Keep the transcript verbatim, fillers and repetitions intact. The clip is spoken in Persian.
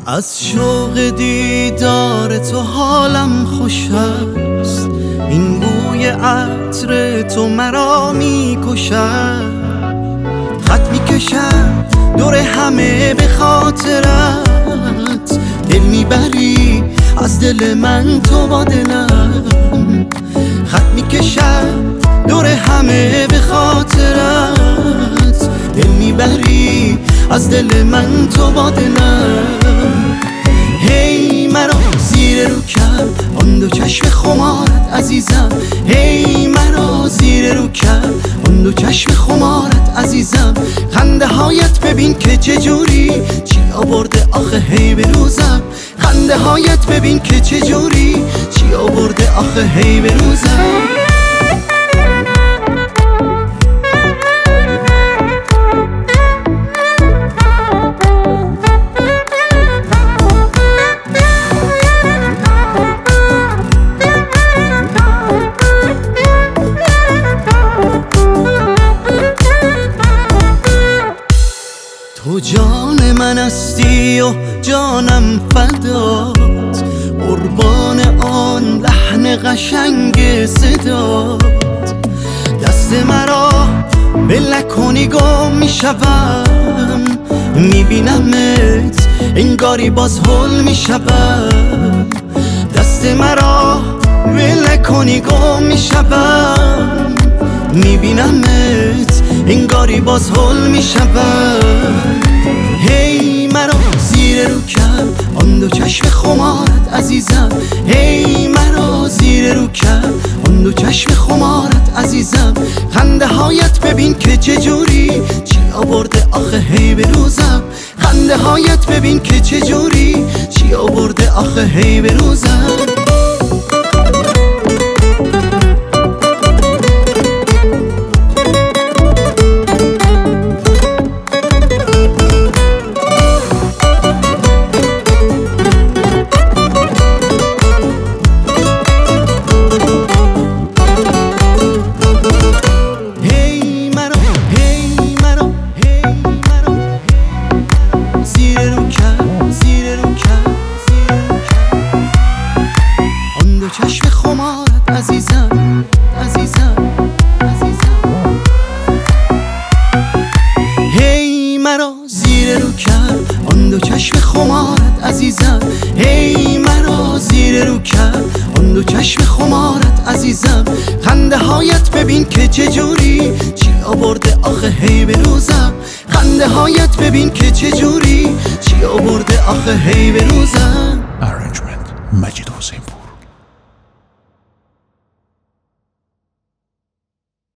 از شوق دیدار تو حالم خوش است، این بوی عطر تو مرا می کشد. خط می کشم دور همه به خاطرت، دل می بری از دل من تو با دلم. خط می کشم دور همه به خاطرت، دل می بری از دل من تو با دلم. هی مرا زیر رو کرد آن دو چشم خمارت عزیزم، هی مرا زیر رو کرد آن دو چشم خمارت عزیزم. خنده هایت ببین که چجوری چی آورده آخه هی به روزم. خنده هایت ببین که چجوری چی آورده آخه هی به روزم. تو جان من هستی و جانم فدات، قربان آن لحن قشنگ صدات. دست مرا بله کنی گم میشوم، میبینمت انگاری باز هول میشوم. دست مرا بله کنی گم میشوم، میبینمت انگاری باز هول میشوم. هی مرا زیر رو کرد آن دو چشم خمارت عزیزم، هی مرا زیر رو کرد آن دو چشم خمارت عزیزم. خنده هایت ببین که چجوری چی آورده آخه هی به روزم. خنده هایت ببین که چجوری چی آورده آخه هی به روزم. چشم خمارت عزیزم عزیزم عزیزم. هی مرا زیر رو کرد آن دو چشم خمارت عزیزم، هی مرا زیر رو کرد آن دو چشم خمارت عزیزم. خنده هایت ببین که چجوری چی آورده آخه هی به روزم. خنده هایت ببین که چجوری چی آورده آخه هی به روزم. Arrangement مجید حسین پور.